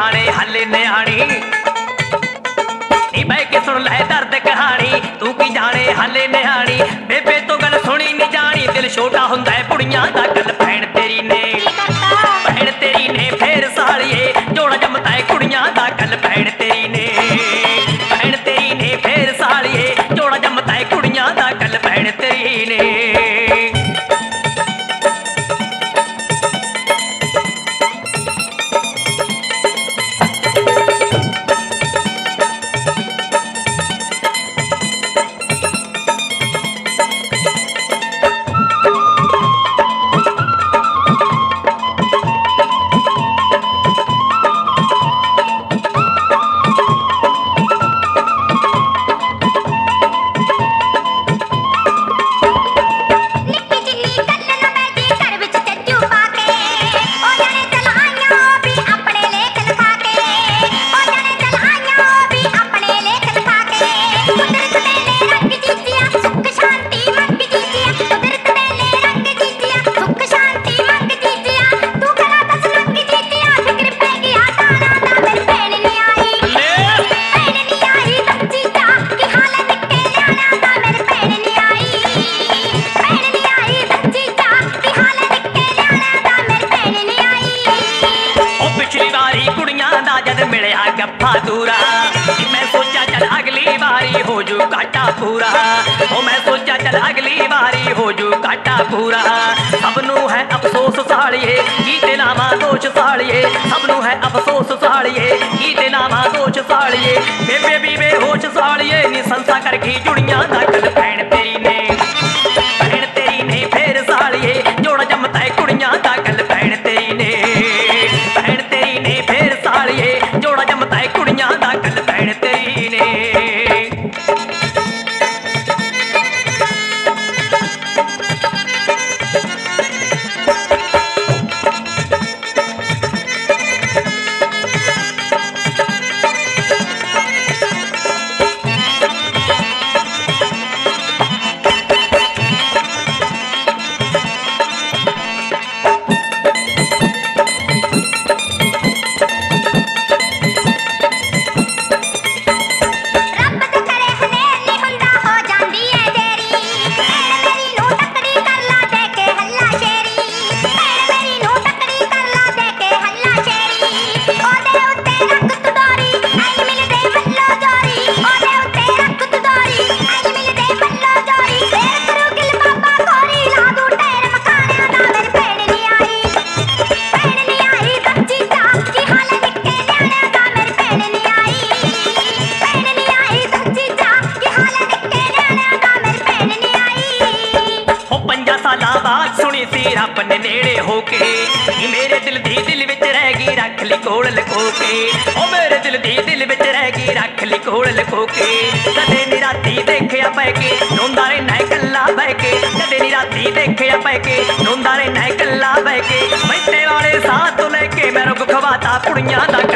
जाने हले नियाणी नी बह के सुन लै दर्द कहानी तू की जाने हले नियाणी बेबे तो गल सुनी नहीं जानी दिल छोटा हुंदा है बुढ़ियां दा गल भैन तेरी ने फेर सालिए जोड़ा जमता है कुड़ियां दा गल भैन तेरी ने फेर सालिए जोड़ा जमता है कुड़ियां दा गल भैन तेरी ने दूरा मैं सोचा चल अगली बारी हो जू घाटा पूरा ओ मैं सोचा चल अगली बारी हो जू घाटा पूरा सबनू है अफसोस सालिए कीते नामा दोष सालिए सबनू है अफसोस सालिए कीते नामा दोष सालिए बेबे भी बेहोश सालिए नी संसा करके जुड़ियां दा गल भैन तेरी ने फेर सालिए जोड़ा जमता है कुड़ियां दा गल भैन तेरी ने फेर सालिए जोड़ा जमता है कुड़ियां दा गल भैन तेरी ने रब ने नेड़े होके मेरे दिल दी दिल विच रह गई रख ली कोल लको के ओ मेरे दिल दी दिल विच रह गई रख ली कोल लको के कदे नी राती देखिया पै के रोंदा रहना कल्ला बह के कदे नी राती देखिया पै के रोंदा रहना कल्ला बह के बैठे वाले साथ तो लेके मैं रुक खवाता कुड़ियां दा